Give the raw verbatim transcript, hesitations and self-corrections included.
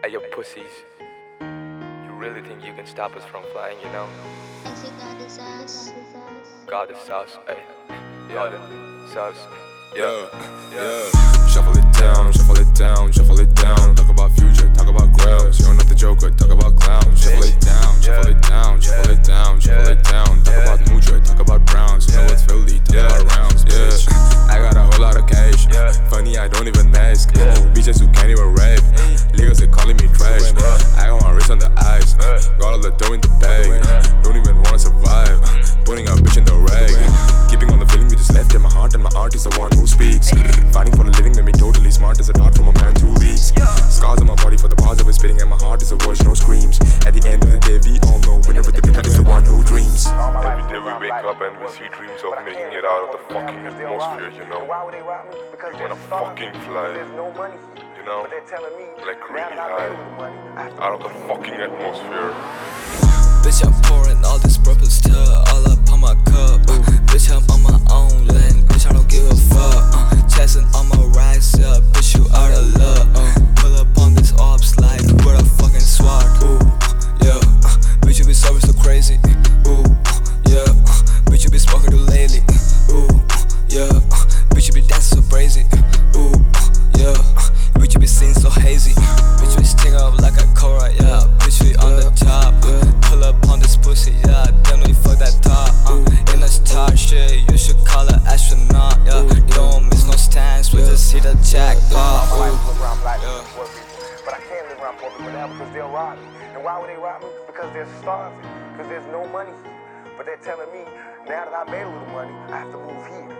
Hey, yo, pussies. You really think you can stop us from flying, you know? I say God is us. God is us, hey. God is us. Yeah, yeah. Shuffle it down, shuffle it down, shuffle it down. Talk about future, talk about grounds. You're not the joker, talk about clowns. Shuffle it down, shuffle it down, shuffle it down, shuffle it down. Talk about Mujo, talk about Browns. You know what's Philly, talk about rounds. Yeah, I got a whole lot of cash. Funny, I don't even ask. Bitches who can't even rap. Niggas they calling me trash. I got my wrist on the ice. Got all the dough in the bag. Don't even wanna survive. Putting a bitch in the rag. Keeping on the feeling we just left in my heart, and my art is the one who speaks. Fighting for a living made me totally smart as a dart from a man two weeks. Scars on my body for the bars I was spitting, and my heart is a voice, no screams. At the end of the day, we all know winner with the winner is the one who dreams. Every day we wake up and we see dreams of making it out of the fucking atmosphere, you know. We wanna fucking fly, you know, like really high, out of the fucking atmosphere. Bitch, I'm pouring all this purple stuff all up on my cup. Uh, bitch, I'm on my own lane. Bitch, I don't give a fuck. Uh, chasing on my rise up. Bitch, you out of luck. Uh, pull up on this ops like we're a fucking SWAT. Ooh, yeah. Uh, bitch, you be serving so crazy. Ooh, yeah. Uh, bitch, you be smoking too lately. Ooh, yeah. Uh, bitch, you be dancing so crazy. Ooh, yeah. Uh, bitch, you be seeing so hazy. Bitch, you be sting up like a Cora. Yeah. Bitch, you on the top. Yeah. Pull up on this pussy, yeah, damn no you fuck that top, uh, in this top shit, you should call her astronaut, yeah, you don't miss no stands, we just hit the jackpot, ooh, yeah. But I can't live around poor people now because they'll rob me. And why would they rob me? Because they're starving, because there's no money here. But they're telling me, now that I made a little money, I have to move here.